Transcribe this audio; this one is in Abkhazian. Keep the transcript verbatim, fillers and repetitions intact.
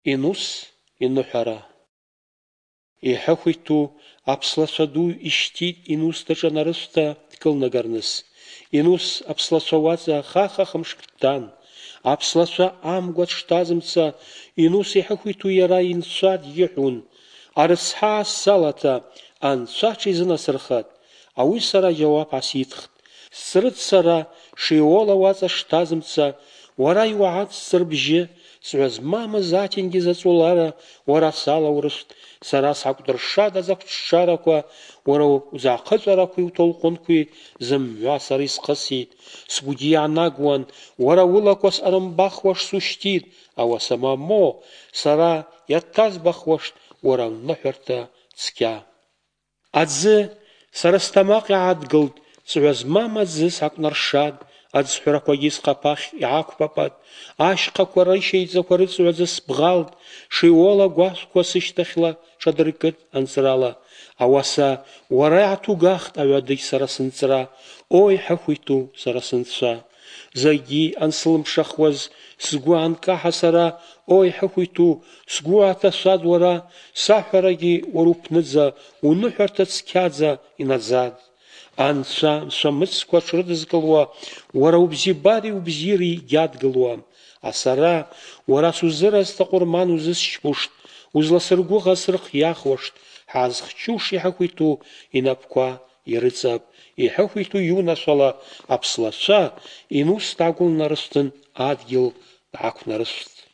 Инус иныҳәара. Иҳәахәиҭу аԥслацәа ду ишьҭит инус даҿанарыжәта дкылнагарныс. Инус аԥслацәа уаҵа хаха хымшк дтәан. Аԥслацәа амгәа дштазымца, инус иҳәахәиҭу иара инцәа диҳәон. Арыцҳа салаҭа анцәа ҽизынасырхат. Ауи сара џьауап аситхт. Срыцара шиола уаҵа штазымца, уара иуаҳацҵар бжьы, сҳәа змамыз аҭенгьы заҵәылара уара салаурышәт, сара сакәдыршада закәҿҿарақәа, уара узаахыҵәарақәеи уҭоулҟәынқәеи зымҩа сара исхысит. Сгәгьы иаанагуан, уара улақәа сҟарымбахуаш сушьҭит, ауаса мамо, сара иаҭазбахуашт уара уныҳәарҭа цқьа. Аӡы сара сҭамаҟ иаадгылт, ҵҩа змам аӡы сакәнаршад, аӡҳәарақәагьы схаԥахь иаақәпапат, ашьхақәа рышьеиҵақәа рыҵҩаӡа сбӷалт, шиола гәашәқәа сышьҭахьла ҽадыркыт анҵрала. Ауаса уара иаҭугахт аҩадагь сара сынҵра, о иҳәахәиҭу сара сынцәа. Зегьы ансылымшахуаз сгәы анкаҳа сара, о иҳәахәиҭу сгәы аҭашәад уара, саҳәарагьы уара уԥныӡа, уныҳәарҭа цқьаӡа инаӡат. Анцәа мшәамыцқәа ҽрыдызкылуа, уара убзибари убзири иадгылуа. Асара уара сузыразҭа ҟурман узысшьпушт, узласыргәыӷаз сырхиахуашт, ҳаазхчуш иҳәахәиҭу инапқәа ирыҵап. Иҳәахәиҭу иунашәала аԥслацәа инус даагәылнарышәҭын, адгьыл даақәнарышәҭ.